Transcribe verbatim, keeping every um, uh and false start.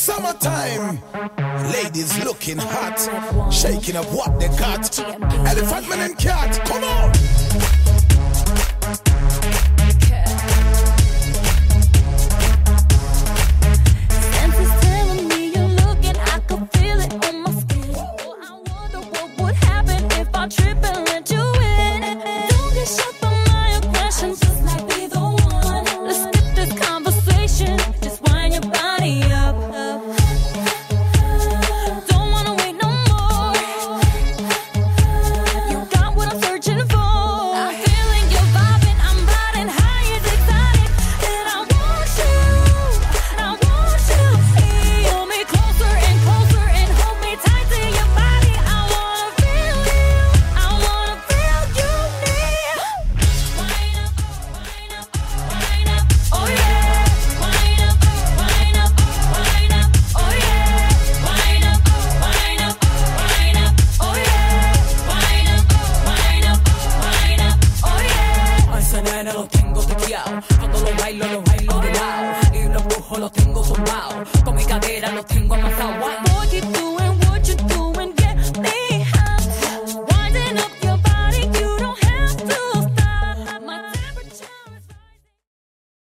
Summertime, ladies looking hot, shaking up what they got. Elephant man and cat, come on. Senses telling me you're looking, I can feel it on my skin. Oh, I wonder what would happen if I trip and let you in. Don't get shut by my aggression, just like be the one. Let's skip this conversation, just wind your body up. Don't wanna wait no more. You got what I'm searching for. I'm feeling your vibe and I'm riding high and excited. And I want you, I want you. Pull me closer and closer and hold me tight to your body. I wanna feel you, I wanna feel you near. Wind up, wind up, wind up, oh yeah. Wind up, wind up, wind up, oh yeah. Wind up, wind up, wind up, oh yeah. Wind up, wind up, wind up, oh yeah. A ese nene lo tengo tequeado. Cuando lo bailo, lo bailo de lado. Y los brujos los tengo tumbados. Con mi cadera los tengo amasados. Boy, keep doing what you're doing.